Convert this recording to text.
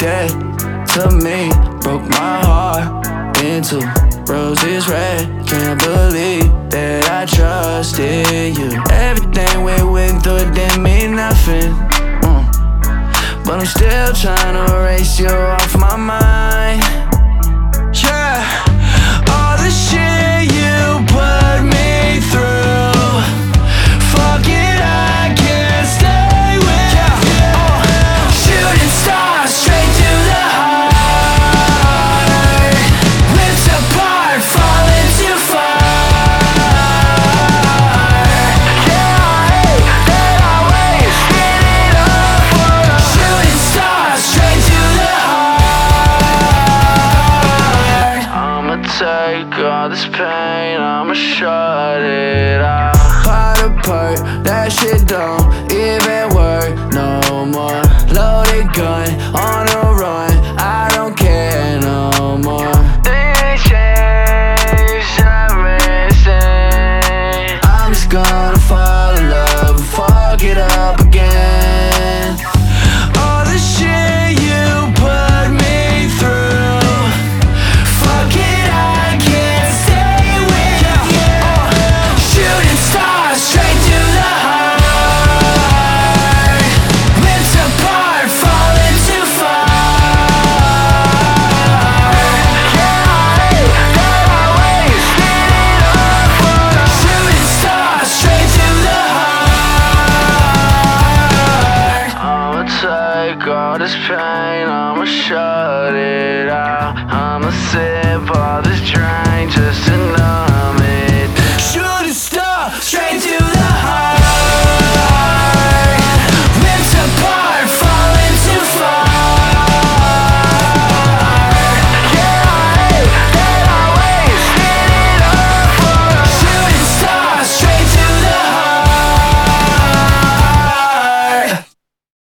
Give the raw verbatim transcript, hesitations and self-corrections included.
dead to me. Broke my heart into roses red. Can't believe that I trusted you. Everything we went through didn't mean nothing, mm. But I'm still trying to erase you off my mind. Yeah, all the shit you put me through, fuck it, I can't stay with yeah. you. uh, Shooting stars straight to the heart, lips apart, falling too far. Yeah, I hate that I wasted it all for us. Shooting stars straight to the heart. I'ma take all this pain, I'ma shut it out. Part apart, that shit don't even work no more. Loaded gun, on a run, I don't care no more. Things change everything. I'm just gonna fall in love and fuck it up again.